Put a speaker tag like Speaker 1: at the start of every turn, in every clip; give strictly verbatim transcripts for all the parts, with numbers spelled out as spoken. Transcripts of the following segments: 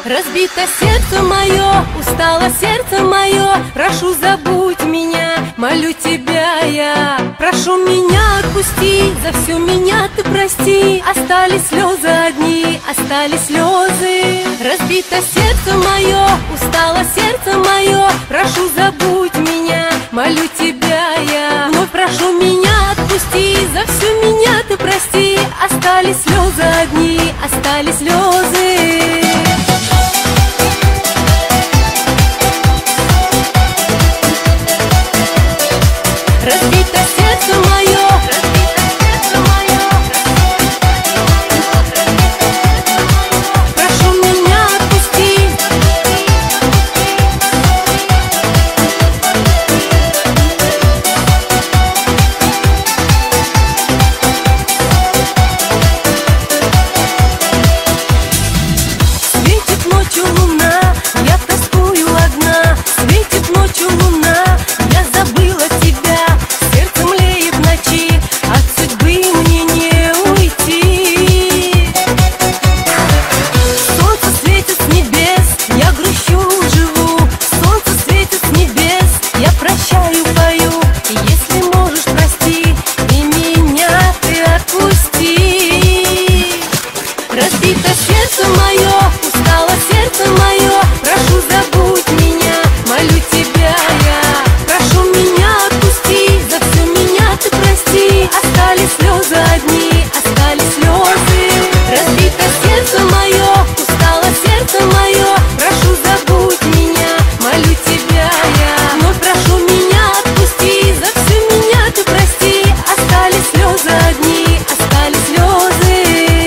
Speaker 1: Разбито сердце мое, устало сердце мое. Прошу, забудь меня, молю тебя я. Прошу меня отпусти, за всю меня ты прости. Остались слезы одни, остались слезы. Разбито сердце мое, устало сердце мое. Прошу, забудь меня, молю тебя я. Вновь прошу меня отпусти, за всю меня ты прости. Остались слезы одни, остались слезы. Разбито сердце мое, разбито сердце мое. Прошу меня отпусти. Светит ночью луна, я тоскую одна. Светит ночью луна, я забыла тебя. Сердце млеет в ночи, от судьбы мне не уйти. Солнце светит с небес, я грущу, живу. Солнце светит с небес, я прощаю, пою. Если можешь, прости, и меня ты отпусти. Разбито сердце мое, устало сердце мое. Прошу, забудь меня, молю тебя я. Прошу меня отпусти, за всю меня ты прости. Остались слезы одни, остались слезы. Разбито сердце мое, устало сердце мое. Прошу, забудь меня, молю тебя я. Вновь прошу меня отпусти, за всю меня ты прости. Остались слезы одни, остались слезы.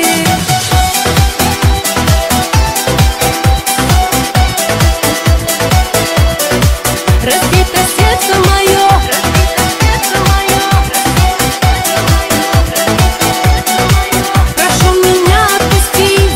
Speaker 1: Разбито сердце мое, разбито сердце мое. Прошу меня отпусти.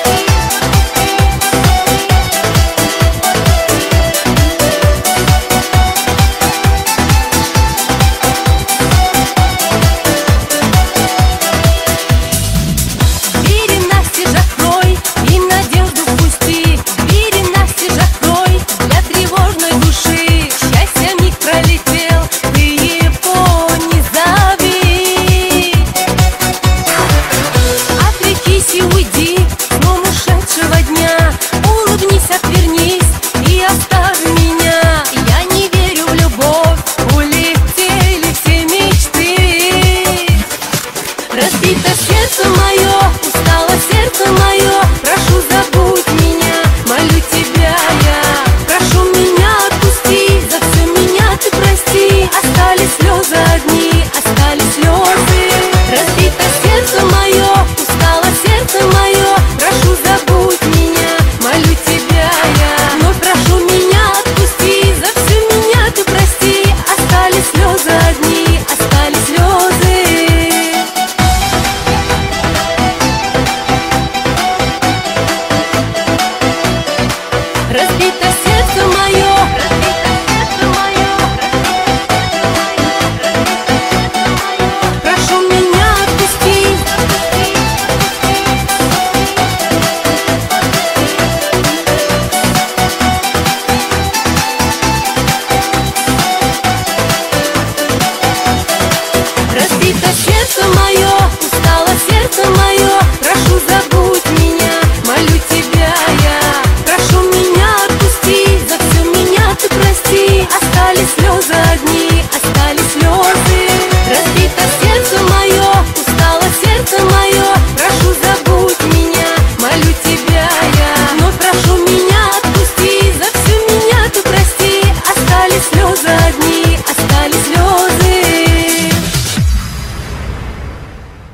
Speaker 1: Двери настежь открой и надежду впусти. Двери настежь открой для тревожной души. Счастье миг пролетел, ты его не зови. Отрекись и уйди, сном ушедшего дня. Улыбнись, отвернись и оставь меня. Я не верю в любовь, улетели все мечты. Разбито сердце мое, устало сердце мое. Прошу, забудь меня, молю тебя я. Прошу меня отпусти, за всю меня ты прости. Остались слезы одни, остались слезы. Разбито сердце мое, устало сердце мое. Прошу, забудь меня, молю тебя я. Вновь прошу меня отпусти, за всю меня ты прости. Остались слезы одни, остались слезы. Разбито сердце мое, разбито сердце мое. Прошу меня отпусти. Разбито сердце.